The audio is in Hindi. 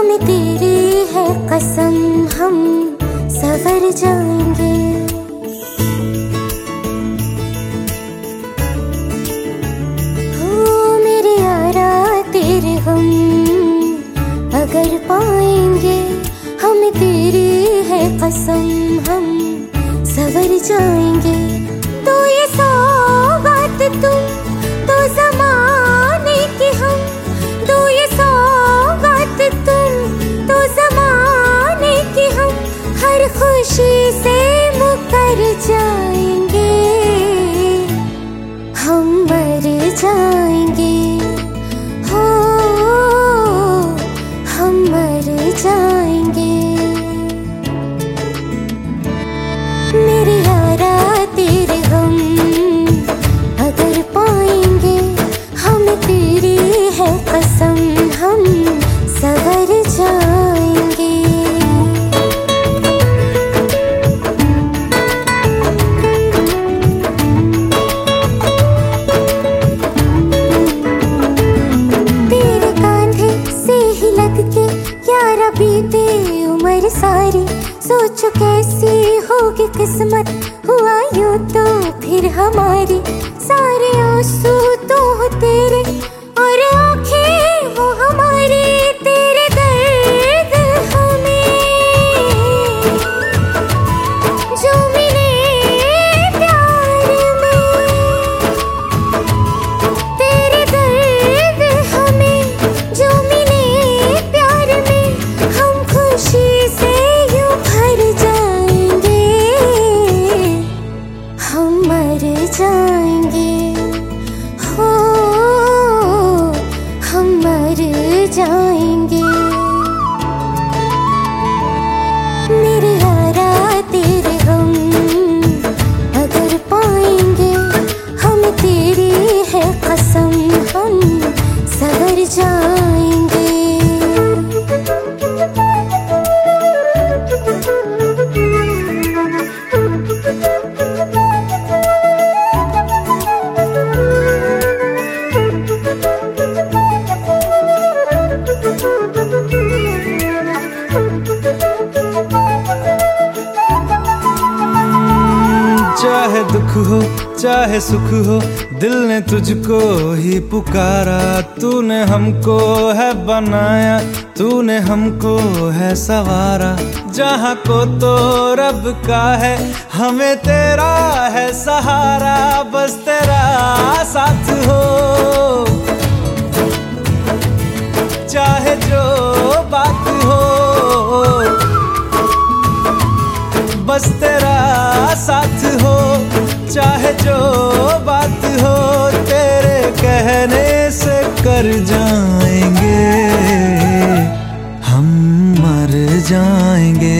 हमें तेरी है कसम, हम सवर जाएंगे। हो मेरे यारा तेरे हम अगर पाएंगे, हमें तेरी है कसम, हम सवर जाएंगे। तो ये सौगात तुम तो ज़माने की हम, तो ये सौगात तुम तो ज़माने की हम, हर खुशी से मुकर जाएंगे, हम मर जाएंगे। हो हम मर जाएंगे। मेरे यारा तेरे हम अगर पाएंगे, हमें तेरी है कसम, हम सवर जाएंगे। तेरे कांधे से ही लग के यारा बीते उम्र सारी, सोचो कैसी होगी किस्मत, हुआ यूं तो फिर हमारी। सारे आंसू तो हो तेरे और आंखें वो हमारी, तेरे दर्द हमें जो मिले प्यार में, तेरे दर्द हमें जो मिले प्यार में, हम खुशी से यूं भर जाएंगे, हम मर जाएंगे। हो हम मर जाएंगे। मेरे यारा तेरे हम अगर पाएंगे, हमें तेरी है कसम, हम सवर जाएंगे। चाहे दुख हो चाहे सुख हो, दिल ने तुझको ही पुकारा। तूने हमको है बनाया, तूने हमको है सवारा। जहाँ को तो रब का है, हमें तेरा है सहारा। बस तेरा साथ हो, चाहे जो बात हो, बस तेरा साथ हो, चाहे जो बात हो। तेरे कहने से कर जाएंगे, हम मर जाएंगे।